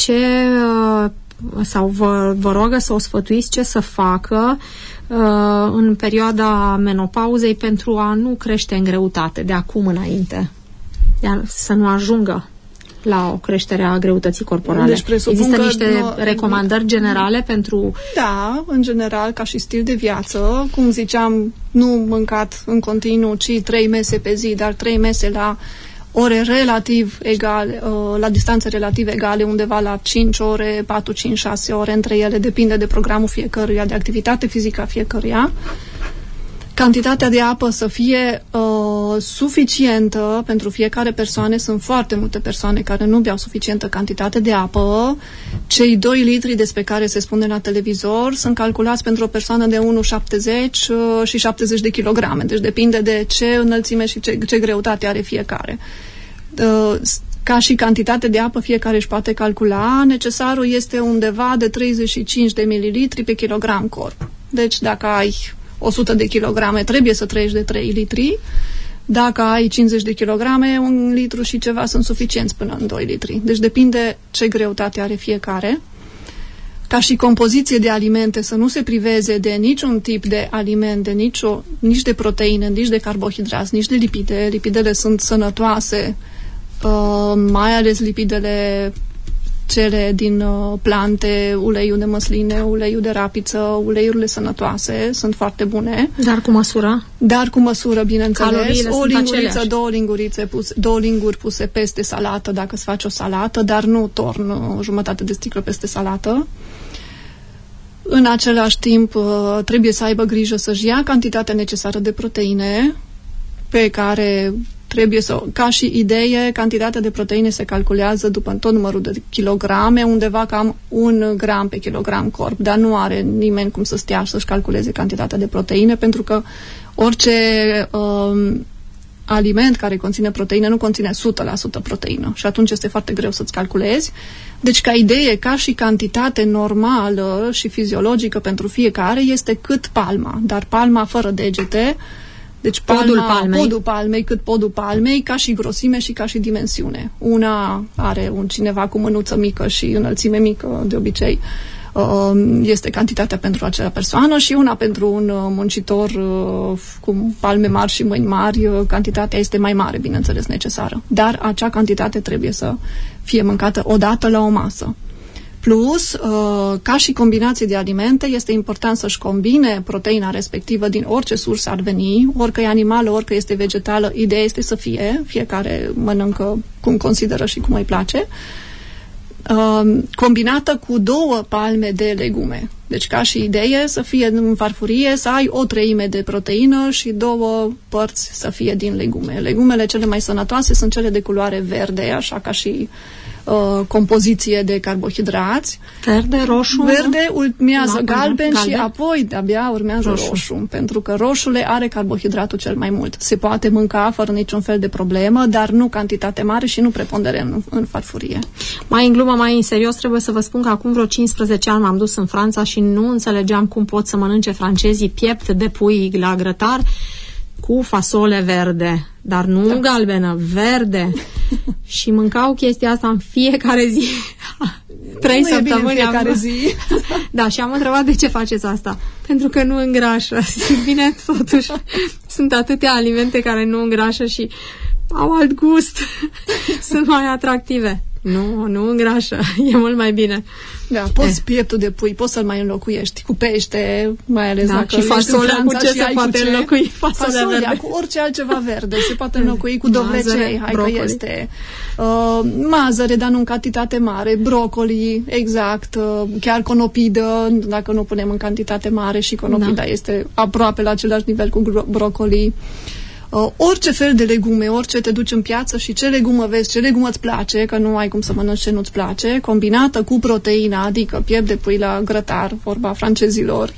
sau vă rogă să o sfătuiți ce să facă în perioada menopauzei pentru a nu crește în greutate de acum înainte, să nu ajungă la o creștere a greutății corporale. Deci există niște recomandări generale pentru... Da, în general, ca și stil de viață, cum ziceam, nu mâncat în continuu, ci 3 mese pe zi, dar 3 mese la ore relativ egale, la distanțe relativ egale, undeva la 5 ore, 4, 5, 6 ore între ele, depinde de programul fiecăruia, de activitate fizică a fiecăruia. Cantitatea de apă să fie suficientă pentru fiecare persoană. Sunt foarte multe persoane care nu beau suficientă cantitate de apă. Cei 2 litri despre care se spune la televizor sunt calculați pentru o persoană de 1,70 și 70 de kilograme. Deci depinde de ce înălțime și ce greutate are fiecare. Ca și cantitate de apă fiecare își poate calcula. Necesarul este undeva de 35 de mililitri pe kilogram corp. Deci dacă ai 100 de kilograme, trebuie să trăiești de 3 litri. Dacă ai 50 de kilograme, 1 litru și ceva sunt suficienți până în 2 litri. Deci depinde ce greutate are fiecare. Ca și compoziție de alimente, să nu se priveze de niciun tip de aliment, nici de proteine, nici de carbohidrați, nici de lipide. Lipidele sunt sănătoase, mai ales lipidele cele din plante, uleiul de măsline, uleiul de rapiță, uleiurile sănătoase, sunt foarte bune. Dar cu măsură? Dar cu măsură, bineînțeles. Caloriile o linguriță, două linguri puse peste salată, dacă îți faci o salată, dar nu torn o jumătate de sticlă peste salată. În același timp, trebuie să aibă grijă să-și ia cantitatea necesară de proteine, pe care trebuie să, ca și idee, cantitatea de proteine se calculează după tot numărul de kilograme, undeva cam 1 gram pe kilogram corp, dar nu are nimeni cum să stea să-și calculeze cantitatea de proteine, pentru că orice aliment care conține proteine nu conține 100% proteină și atunci este foarte greu să-ți calculezi. Deci, ca idee, ca și cantitate normală și fiziologică pentru fiecare este cât palma, dar palma fără degete. Deci podul palmei, cât podul palmei, ca și grosime și ca și dimensiune. Una are cineva cu mânuță mică și înălțime mică, de obicei, este cantitatea pentru acea persoană, și una pentru un muncitor cu palme mari și mâini mari, cantitatea este mai mare, bineînțeles, necesară. Dar acea cantitate trebuie să fie mâncată odată la o masă. Plus, ca și combinație de alimente, este important să-și combine proteina respectivă din orice sursă ar veni, orică e animală, orică este vegetală, ideea este să fie, fiecare mănâncă cum consideră și cum îi place, combinată cu 2 palme de legume. Deci, ca și idee, să fie în farfurie, să ai 1/3 de proteină și 2 părți să fie din legume. Legumele cele mai sănătoase sunt cele de culoare verde, așa ca și compoziție de carbohidrați. Verde, roșu? Verde, urmează galben și apoi de-abia urmează roșu, pentru că roșule are carbohidratul cel mai mult. Se poate mânca fără niciun fel de problemă, dar nu cantitate mare și nu preponderent în farfurie. Mai în glumă, mai în serios, trebuie să vă spun că acum vreo 15 ani m-am dus în Franța și nu înțelegeam cum pot să mănânce francezii piept de pui la grătar cu fasole verde, dar nu galbenă, verde. Și mâncau chestia asta în fiecare zi. 3 săptămâni fiecare zi. Da, și am întrebat de ce faceți asta. Pentru că nu îngrașă. Bine, totuși, sunt atâtea alimente care nu îngrașă și au alt gust. Sunt mai atractive. Nu îngrașă. E mult mai bine. Da, poți pieptul de pui, poți să-l mai înlocuiești cu pește, mai ales dacă și fasolea, cu ce se poate înlocui? Fasolea cu orice altceva verde. Se poate înlocui cu dovlecei, că este. Mazăre, dar nu în cantitate mare, brocoli, exact, chiar conopidă, dacă nu punem în cantitate mare, și conopida este aproape la același nivel cu brocoli. Orice fel de legume, orice te duci în piață și ce legumă vezi, ce legumă îți place, că nu ai cum să mănânci ce nu-ți place, combinată cu proteina, adică piept de pui la grătar, vorba francezilor,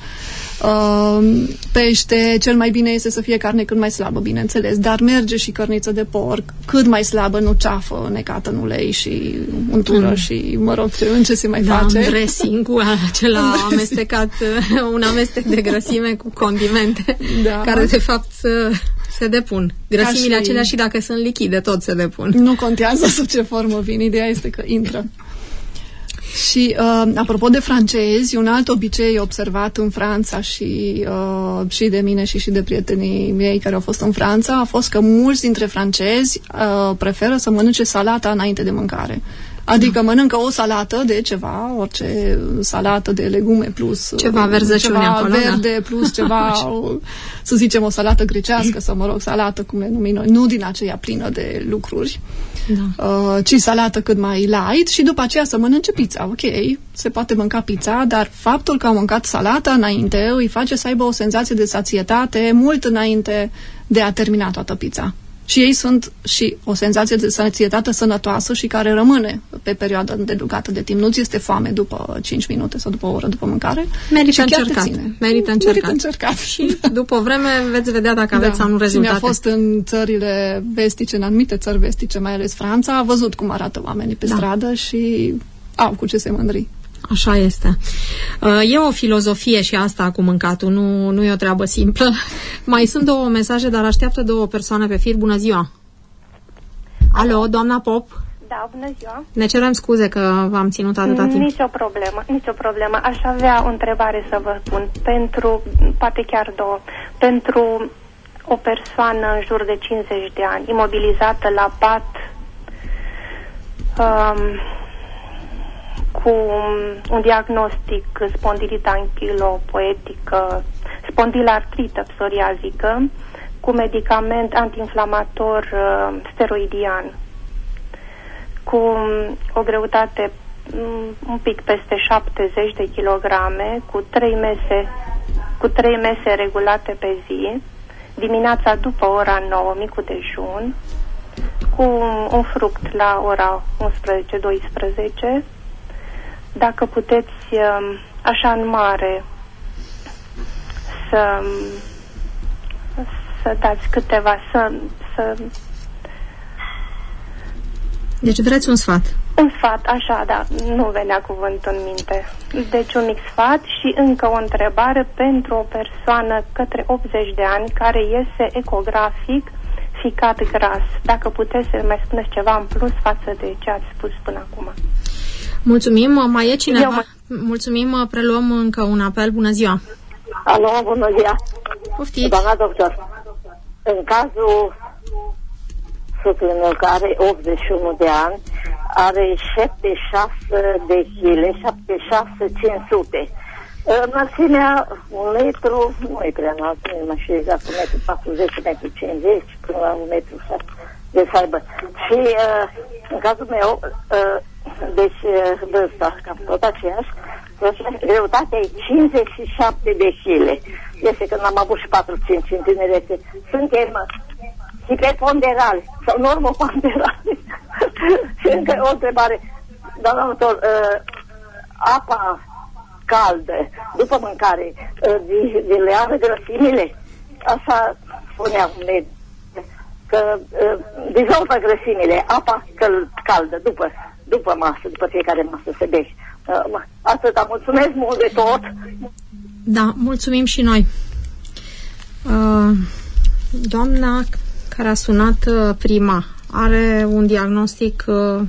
pește, cel mai bine este să fie carne cât mai slabă, bineînțeles, dar merge și cărniță de porc, cât mai slabă, nu ceafă, necată în ulei și untură și, mă rog, în ce se mai face. Dressing-ul acela amestecat, un amestec de grăsime cu condimente, care de fapt se depun. Grăsimile acelea și dacă sunt lichide, tot se depun. Nu contează sub ce formă vin, ideea este că intră. Și apropo de francezi, un alt obicei observat în Franța și de mine și de prietenii mei care au fost în Franța a fost că mulți dintre francezi preferă să mănânce salata înainte de mâncare. Adică mănâncă o salată de ceva, orice salată de legume plus ceva verzăciune acolo, verde plus ceva, să zicem o salată grecească sau, mă rog, salată, cum le numim noi, nu din aceea plină de lucruri, ci salată cât mai light și după aceea să mănânce pizza. Ok, se poate mânca pizza, dar faptul că au mâncat salata înainte îi face să aibă o senzație de sațietate mult înainte de a termina toată pizza. Și ei sunt și o senzație de sațietate sănătoasă și care rămâne pe perioada îndelungată de timp. Nu-ți este foame după 5 minute sau după o oră după mâncare. Merită încercat. Și după o vreme veți vedea dacă aveți sau nu rezultate. Cine a fost în țările vestice, în anumite țări vestice, mai ales Franța, a văzut cum arată oamenii pe stradă și au cu ce se mândri. Așa este. E o filozofie și asta cu mâncatul, nu e o treabă simplă. Mai sunt 2 mesaje, dar așteaptă 2 persoane pe fir. Bună ziua! Alo, doamna Pop? Da, bună ziua! Ne cerem scuze că v-am ținut atâta timp. Nicio problemă. Aș avea o întrebare să vă pun. Poate chiar 2. Pentru o persoană în jur de 50 de ani, imobilizată la pat, cu un diagnostic spondilită anchilopoetică, spondilartrită psoriazică, cu medicament antiinflamator steroidian, cu o greutate un pic peste 70 de kilograme, cu 3 mese regulate pe zi, dimineața după ora 9, micul dejun, cu un fruct la ora 11-12, dacă puteți, așa în mare, să dați câteva, Deci vreți un sfat? Un sfat, așa, da, nu venea cuvântul în minte. Deci un mic sfat și încă o întrebare pentru o persoană către 80 de ani care iese ecografic ficat gras. Dacă puteți să mai spuneți ceva în plus față de ce ați spus până acum. Mulțumim, mai e cineva? Mulțumim, preluăm încă un apel. Bună ziua! Alo, bună ziua! Poftiți! Doamna doctor, în cazul soțului meu care are 81 de ani, are 76 de kg, 76-500. Înălțimea 1 metru, nu e prea înalt, nu mai știu exact, 1,40 m, 1,50 până la 1 metru de să aibă. Și în cazul meu, deci vârsta, cam tot aceeași, greutatea e 57 de kg. Este când am avut și 4-5 în tinerețe. Suntem hiperponderali sau normoponderali. Și încă o întrebare. Doamna doctor, apa caldă după mâncare diluează grăsimile? Așa spunea un medic, că dizolvă grăsimile, apa caldă după masă, după fiecare masă se bește. Atâta, mulțumesc mult de tot. Da, mulțumim și noi. Doamna care a sunat prima are un diagnostic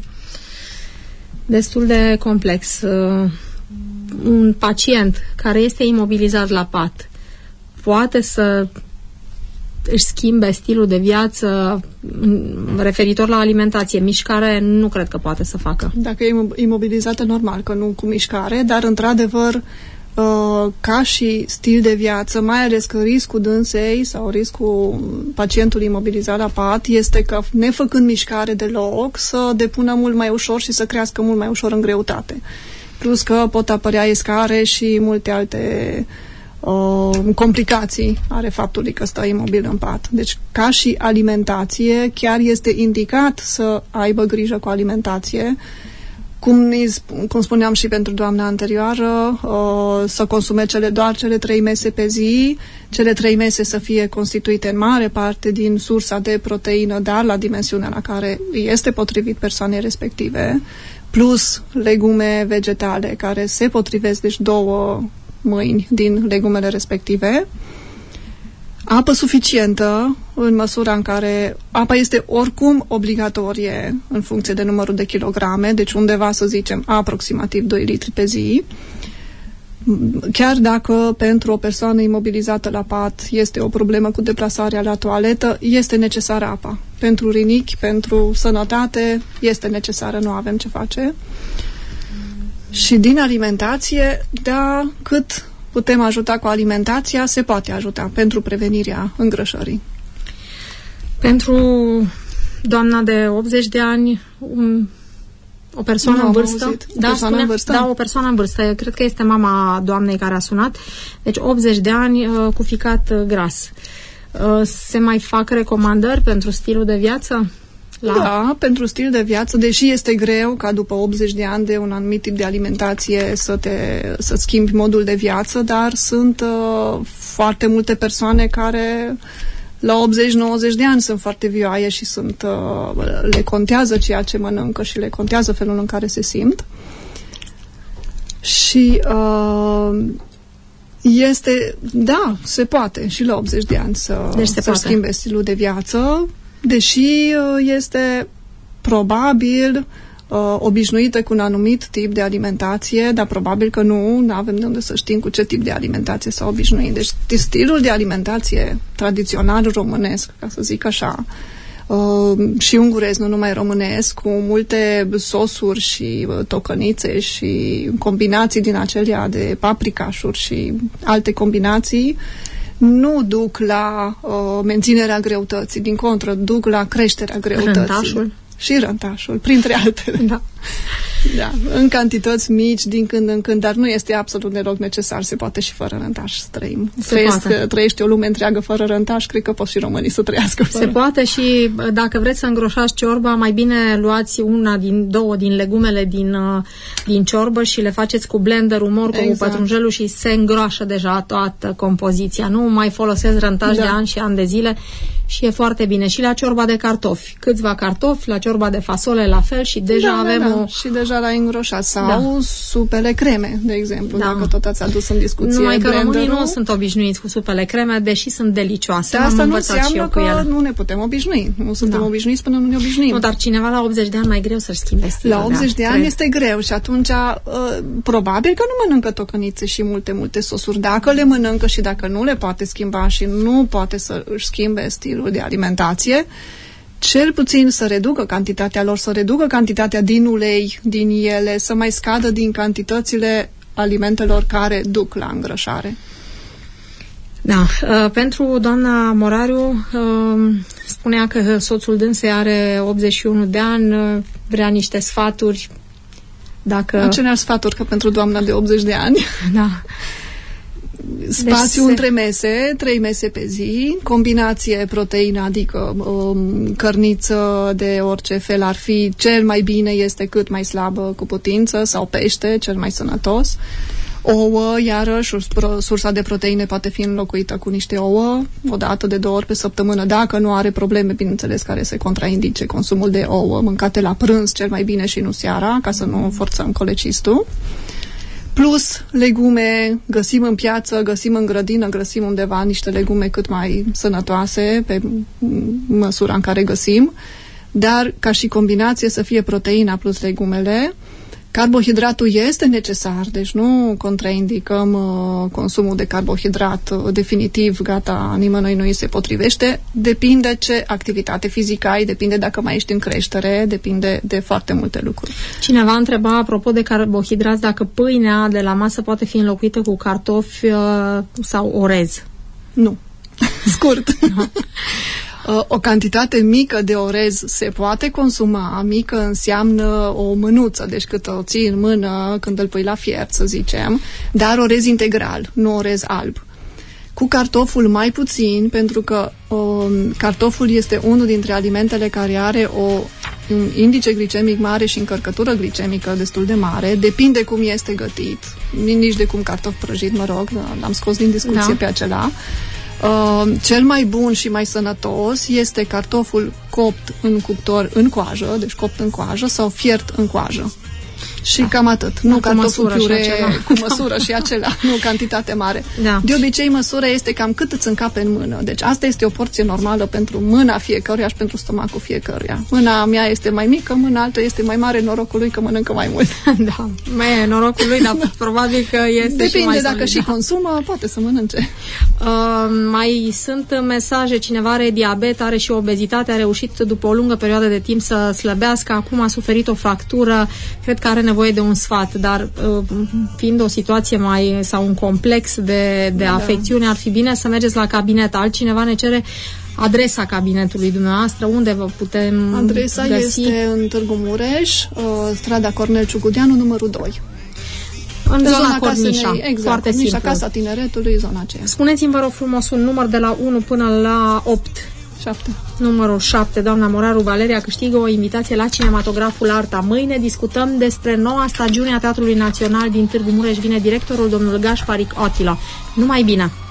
destul de complex. Un pacient care este imobilizat la pat poate să își schimbe stilul de viață referitor la alimentație. Mișcare nu cred că poate să facă. Dacă e imobilizată, normal că nu cu mișcare, dar într-adevăr ca și stil de viață, mai ales că riscul dânsei sau riscul pacientului imobilizat la pat este că, nefăcând mișcare deloc, să depună mult mai ușor și să crească mult mai ușor în greutate. Plus că pot apărea escare și multe alte complicații are faptul că stă imobil în pat. Deci, ca și alimentație, chiar este indicat să aibă grijă cu alimentație. Cum spuneam și pentru doamna anterioară, să consume doar cele 3 mese pe zi, cele 3 mese să fie constituite în mare parte din sursa de proteină, dar la dimensiunea la care este potrivit persoanei respective, plus legume vegetale care se potrivesc, deci 2 mâini din legumele respective, apă suficientă în măsura în care apa este oricum obligatorie în funcție de numărul de kilograme, deci undeva, să zicem, aproximativ 2 litri pe zi. Chiar dacă pentru o persoană imobilizată la pat este o problemă cu deplasarea la toaletă, este necesară apa. Pentru rinichi, pentru sănătate, este necesară, nu avem ce face. Și din alimentație, da, cât putem ajuta cu alimentația, se poate ajuta pentru prevenirea îngrășării. Pentru doamna de 80 de ani, o persoană în vârstă? Da, o persoană în vârstă. Eu cred că este mama doamnei care a sunat. Deci 80 de ani cu ficat gras. Se mai fac recomandări pentru stilul de viață? Da, pentru stil de viață, deși este greu ca după 80 de ani de un anumit tip de alimentație să schimbi modul de viață, dar sunt foarte multe persoane care la 80-90 de ani sunt foarte vioaie și le contează ceea ce mănâncă și le contează felul în care se simt. Și se poate și la 80 de ani să schimbe stilul de viață, deși este probabil obișnuită cu un anumit tip de alimentație, dar probabil că nu avem de unde să știm cu ce tip de alimentație s-a obișnuit. Deci stilul de alimentație tradițional românesc, ca să zic așa, și ungurez, nu numai românesc, cu multe sosuri și tocănițe și combinații din acelea de paprikașuri și alte combinații, nu duc la menținerea greutății, din contră, duc la creșterea greutății. Rântașul. Și rântașul, printre altele. Da. Da, în cantități mici, din când în când, dar nu este absolut deloc necesar, se poate și fără rântaș să trăim. Trăiește o lume întreagă fără rântaș, cred că pot și românii să trăiască fără. Se poate și dacă vreți să îngroșați ciorba, mai bine luați două din legumele din ciorbă și le faceți cu blenderul, morcovul, cu pătrunjelul și se îngroașă deja toată compoziția. Nu mai folosesc rântaș de ani și ani de zile și e foarte bine. Și la ciorba de cartofi, câțiva cartofi, la ciorba de fasole la fel și deja avem și deja la îngroșat sau supele creme, de exemplu, dacă tot ați adus în discuție. Numai că românii nu sunt obișnuiți cu supele creme, deși sunt delicioase. Dar asta nu înseamnă că nu ne putem obișnui. Nu suntem obișnuiți până nu ne obișnuim. Nu, dar cineva la 80 de ani mai greu să-și schimbe stilul. La 80 de ani este greu și atunci probabil că nu mănâncă tocănițe și multe sosuri. Dacă le mănâncă și dacă nu le poate schimba și nu poate să își schimbe stilul de alimentație, cel puțin să reducă cantitatea lor, să reducă cantitatea din ulei, din ele, să mai scadă din cantitățile alimentelor care duc la îngrășare. Da, pentru doamna Morariu, spunea că soțul dânsei are 81 de ani, vrea niște sfaturi. Aceleași sfaturi ca pentru doamna de 80 de ani. Da. Spațiu între mese, 3 mese pe zi, combinație proteină, adică cărniță de orice fel ar fi, cel mai bine este cât mai slabă cu putință, sau pește, cel mai sănătos. Ouă, iarăși, sursa de proteine poate fi înlocuită cu niște ouă, o dată de 2 ori pe săptămână, dacă nu are probleme, bineînțeles, care se contraindice consumul de ouă, mâncate la prânz cel mai bine și nu seara, ca să nu forțăm colecistul. Plus legume, găsim în piață, găsim în grădină, găsim undeva niște legume cât mai sănătoase pe măsura în care găsim, dar ca și combinație să fie proteina plus legumele. Carbohidratul este necesar, deci nu contraindicăm consumul de carbohidrat definitiv, gata, nimănui nu îi se potrivește. Depinde ce activitate fizică ai, depinde dacă mai ești în creștere, depinde de foarte multe lucruri. Cineva întreba, apropo de carbohidrați, dacă pâinea de la masă poate fi înlocuită cu cartofi sau orez. Nu. Scurt. O cantitate mică de orez se poate consuma. Mică înseamnă o mânuță, deci cât o ții în mână când îl pui la fiert, să zicem, dar orez integral, nu orez alb. Cu cartoful mai puțin, pentru că cartoful este unul dintre alimentele care are un indice glicemic mare și încărcătură glicemică destul de mare. Depinde cum este gătit. Nici de cum cartof prăjit, mă rog, l-am scos din discuție pe acela. Cel mai bun și mai sănătos este cartoful copt în cuptor în coajă, deci copt în coajă sau fiert în coajă. Și cam atât. Nu cartoful piure cu măsură și acela, nu cantitate mare. Da. De obicei, măsura este cam cât îți încape în mână. Deci asta este o porție normală pentru mâna fiecăruia și pentru stomacul fiecăruia. Mâna mea este mai mică, mâna altă este mai mare, norocul lui că mănâncă mai mult. Da, mai e norocul lui, dar probabil că este depinde și mai dacă solid, și consumă, poate să mănânce. Mai sunt mesaje, cineva are diabet, are și obezitate, a reușit după o lungă perioadă de timp să slăbească, acum a suferit o fractură, cred că are nevoie de un sfat, dar fiind o situație sau un complex de afecțiune, ar fi bine să mergeți la cabinet. Altcineva ne cere adresa cabinetului dumneavoastră, unde vă putem Adresa găsi? Este în Târgu Mureș, strada Cornel Ciugudeanu, numărul 2. În zona Cornișa, exact, foarte Cornișa, simplu. Casa Tineretului, zona aceea. Spuneți-mi, vă rog frumos, un număr de la 1 până la 8. 7. Numărul 7, doamna Moraru Valeria câștigă o invitație la Cinematograful Arta. Mâine discutăm despre noua stagiune a Teatrului Național din Târgu Mureș. Vine directorul, domnul Gașparic Attila. Numai bine!